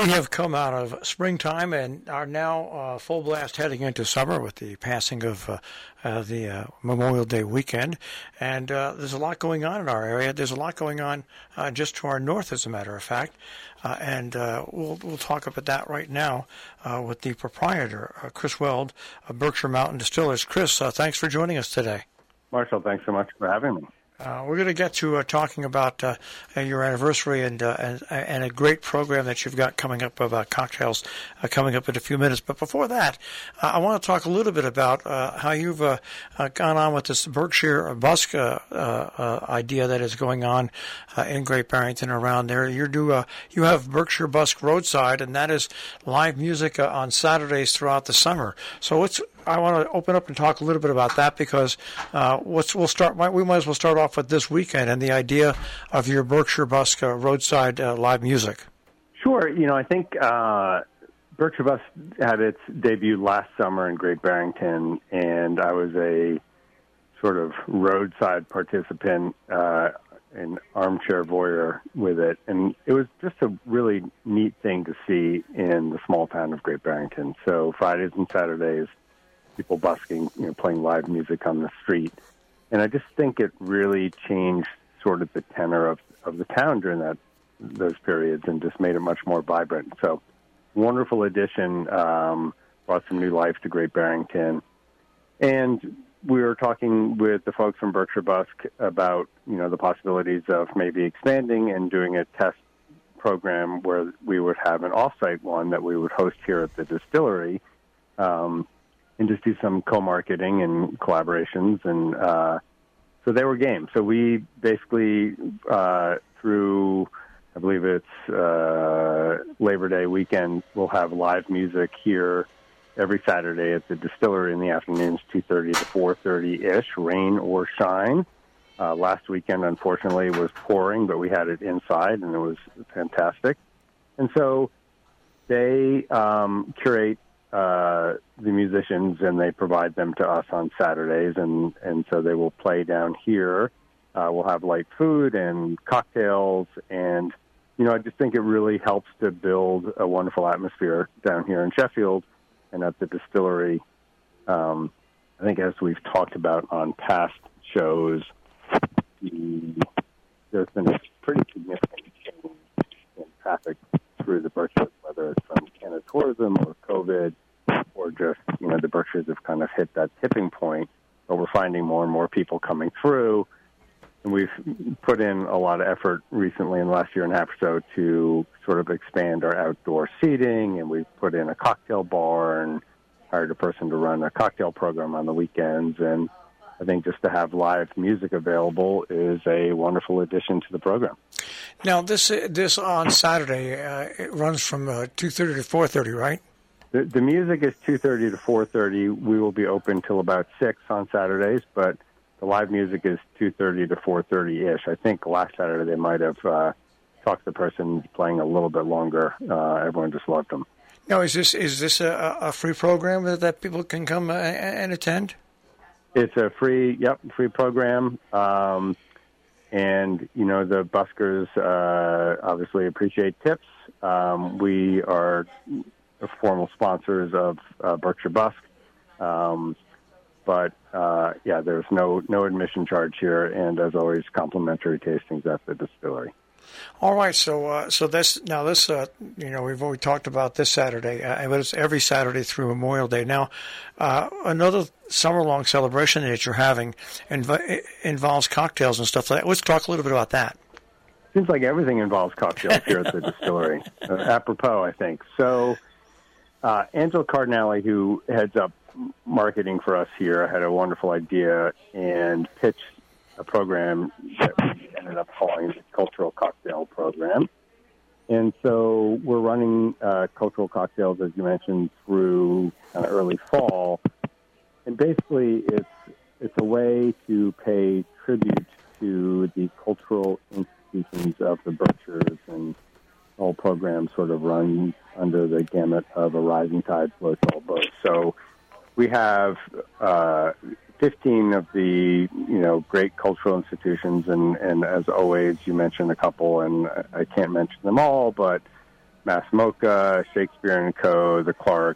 We have come out of springtime and are now full blast heading into summer with the passing of the Memorial Day weekend. And there's a lot going on in our area. There's a lot going on just to our north, as a matter of fact. And we'll talk about that right now with the proprietor, Chris Weld of Berkshire Mountain Distillers. Chris, thanks for joining us today. Marshall, thanks so much for having me. We're going to get to talking about your anniversary and a great program that you've got coming up about cocktails coming up in a few minutes. But before that, I want to talk a little bit about how you've gone on with this Berkshire Busk idea that is going on in Great Barrington around there. You have Berkshire Busk Roadside, and that is live music on Saturdays throughout the summer. So I want to open up and talk a little bit about that because we might as well start off with this weekend and the idea of your Berkshire Busk roadside live music. Sure. I think Berkshire Busk had its debut last summer in Great Barrington, and I was a sort of roadside participant, an armchair voyeur with it. And it was just a really neat thing to see in the small town of Great Barrington. So Fridays and Saturdays, people busking, playing live music on the street. And I just think it really changed sort of the tenor of the town during those periods and just made it much more vibrant. So wonderful addition, brought some new life to Great Barrington. And we were talking with the folks from Berkshire Busk about, the possibilities of maybe expanding and doing a test program where we would have an off-site one that we would host here at the distillery, and just do some co-marketing and collaborations. And so they were game. So we basically, through, I believe it's Labor Day weekend, we'll have live music here every Saturday at the distillery in the afternoons, 2:30 to 4:30-ish, rain or shine. Last weekend, unfortunately, was pouring, but we had it inside, and it was fantastic. And so they curate the musicians, and they provide them to us on Saturdays, and so they will play down here. We'll have light food and cocktails, and, I just think it really helps to build a wonderful atmosphere down here in Sheffield and at the distillery. I think as we've talked about on past shows, there's been a pretty significant change in traffic through the Berkshires, whether it's from Canada tourism or COVID, or just, the Berkshires have kind of hit that tipping point, but we're finding more and more people coming through. And we've put in a lot of effort recently in the last year and a half or so to sort of expand our outdoor seating, and we've put in a cocktail bar and hired a person to run a cocktail program on the weekends. And I think just to have live music available is a wonderful addition to the program. Now, this on Saturday, it runs from 2:30 to 4:30, right? The music is 2:30 to 4:30. We will be open till about 6 on Saturdays, but the live music is 2:30 to 4:30-ish. I think last Saturday they might have talked the person playing a little bit longer. Everyone just loved them. Now, is this a free program that people can come and attend? It's a free program. And, the buskers obviously appreciate tips. We are formal sponsors of Berkshire Busk. But there's no admission charge here, and as always, complimentary tastings at the distillery. All right, so this we've already talked about this Saturday, but it's every Saturday through Memorial Day. Now, another summer-long celebration that you're having involves cocktails and stuff like that. Let's talk a little bit about that. Seems like everything involves cocktails here at the distillery. Apropos, I think. So, Angela Cardinale, who heads up marketing for us here, had a wonderful idea and pitched a program that we ended up calling the Cultural Cocktail Program. And so we're running cultural cocktails, as you mentioned, through kind of early fall. And basically it's a way to pay tribute to the cultural institutions of the Berkshires, and the whole program sort of runs under the gamut of a rising tide floats all boats. So we have 15 of the, great cultural institutions, and as always, you mentioned a couple, and I can't mention them all, but Mass Mocha, Shakespeare and Co., the Clark.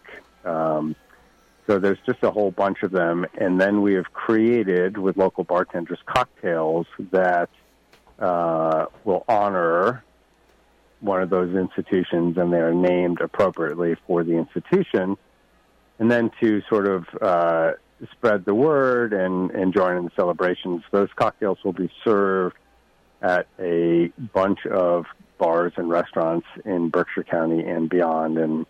So there's just a whole bunch of them. And then we have created, with local bartenders, cocktails that will honor one of those institutions, and they are named appropriately for the institution. And then to sort of spread the word and join in the celebrations, those cocktails will be served at a bunch of bars and restaurants in Berkshire County and beyond. And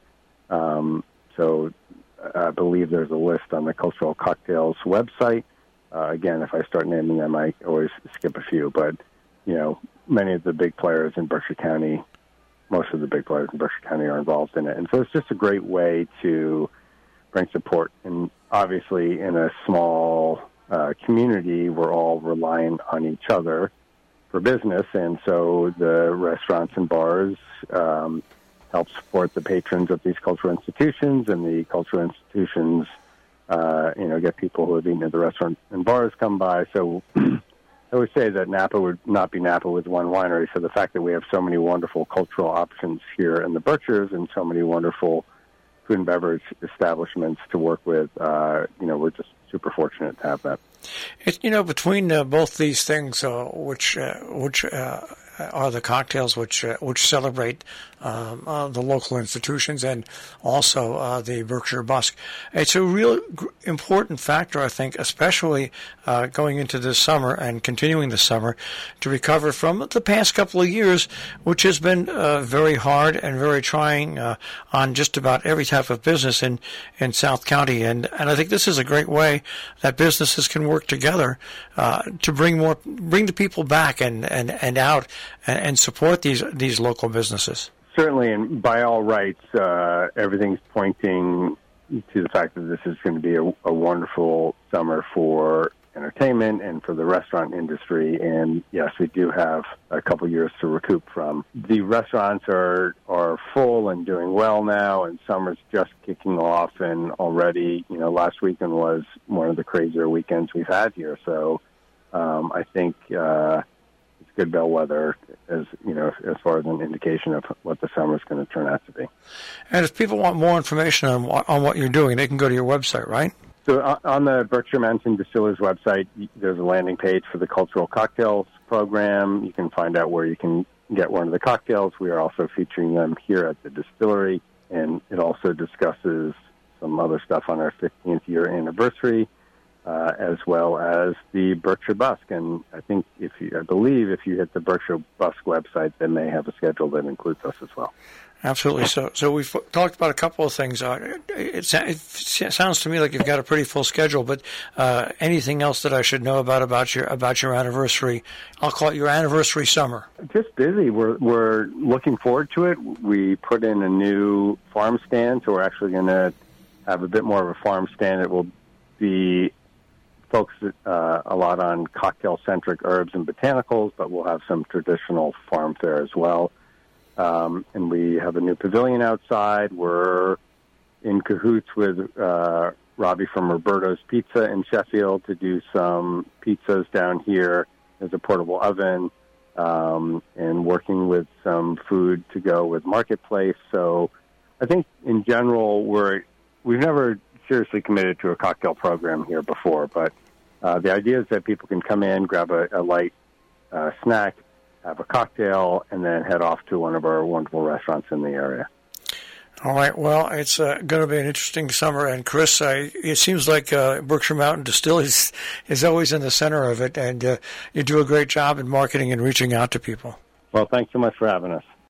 so I believe there's a list on the Cultural Cocktails website. Again, if I start naming them, I always skip a few. But, many of the big players in Berkshire County, most of the big players in Berkshire County are involved in it. And so it's just a great way to bring support. And obviously, in a small community, we're all relying on each other for business. And so the restaurants and bars help support the patrons of these cultural institutions, and the cultural institutions, get people who have eaten at the restaurant and bars come by. So I always say that Napa would not be Napa with one winery. So the fact that we have so many wonderful cultural options here in the Berkshires and so many wonderful food and beverage establishments to work with, we're just super fortunate to have that. Between both these things, which are the cocktails which celebrate the local institutions and also the Berkshire Busk. It's a real important factor, I think, especially going into this summer and continuing this summer, to recover from the past couple of years, which has been very hard and very trying on just about every type of business in South County. And I think this is a great way that businesses can work together to bring the people back and out and support these local businesses. Certainly, and by all rights, everything's pointing to the fact that this is going to be a wonderful summer for entertainment and for the restaurant industry. And yes, we do have a couple years to recoup from. The restaurants are full and doing well now, and summer's just kicking off. And already, last weekend was one of the crazier weekends we've had here. So I think it's good bellwether as far as an indication of what the summer is going to turn out to be. And if people want more information on what you're doing, they can go to your website, right? So on the Berkshire Mountain Distillers website, there's a landing page for the Cultural Cocktails program. You can find out where you can get one of the cocktails. We are also featuring them here at the distillery, and it also discusses some other stuff on our 15th year anniversary, as well as the Berkshire Busk. And I think I believe if you hit the Berkshire Busk website, then they have a schedule that includes us as well. Absolutely. So we've talked about a couple of things. It sounds to me like you've got a pretty full schedule, but anything else that I should know about your anniversary? I'll call it your anniversary summer. Just busy. We're looking forward to it. We put in a new farm stand, so we're actually going to have a bit more of a farm stand. It will be focused a lot on cocktail-centric herbs and botanicals, but we'll have some traditional farm fare as well. And we have a new pavilion outside. We're in cahoots with Robbie from Roberto's Pizza in Sheffield to do some pizzas down here as a portable oven, and working with some food to go with Marketplace. So I think in general we've never seriously committed to a cocktail program here before, but the idea is that people can come in, grab a light snack, have a cocktail, and then head off to one of our wonderful restaurants in the area. All right. Well, it's going to be an interesting summer. And Chris, it seems like Berkshire Mountain Distillery is always in the center of it, and you do a great job in marketing and reaching out to people. Well, thanks so much for having us.